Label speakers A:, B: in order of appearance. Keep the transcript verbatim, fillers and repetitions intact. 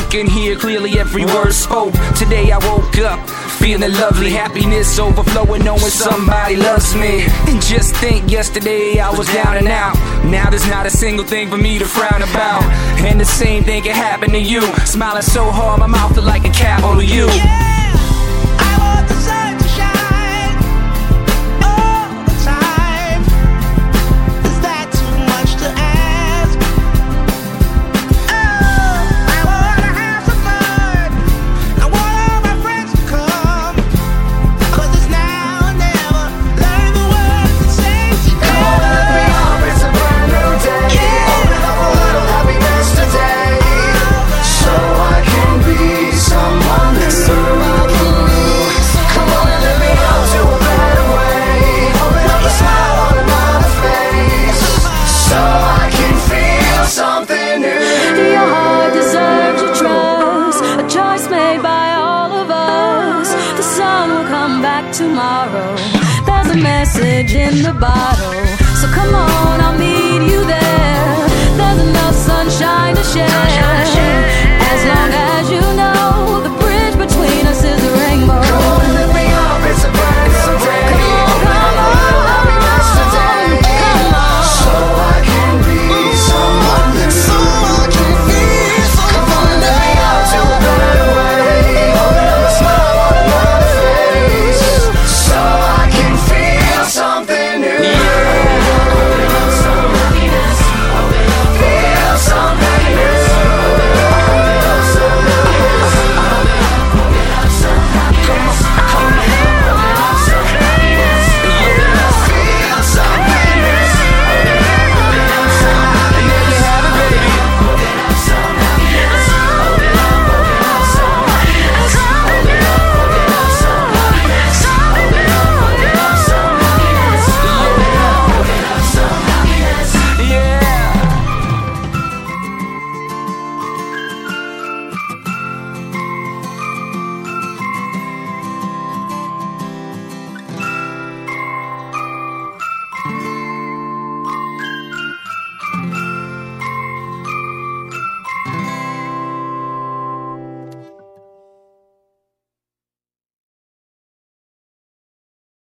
A: can hear clearly every word spoke. Today I woke up feeling lovely, happiness overflowing, knowing somebody loves me. And just think, yesterday I was down and out. Now there's not a single thing for me to frown about. And the same thing can happen to you. Smiling so hard, my mouth look like a capital U.
B: Yeah. I want the sun to shine all the time. Is that too much to ask? Oh, I wanna have some fun. I want all my friends to come. 'Cause it's now or never. Learn the words that say together.
C: Come on, let me up, it's a brand new day.
B: Yeah.
C: Open up a little happiness today, so I can be someone new. Come on and let me out to a better way. Open up a smile on another face, so I can feel something new.
D: Your heart deserves your trust, a choice made by all of us. The sun will come back tomorrow. There's a message in the bottle, so come on, I'll meet you there. There's enough sunshine to share, as long as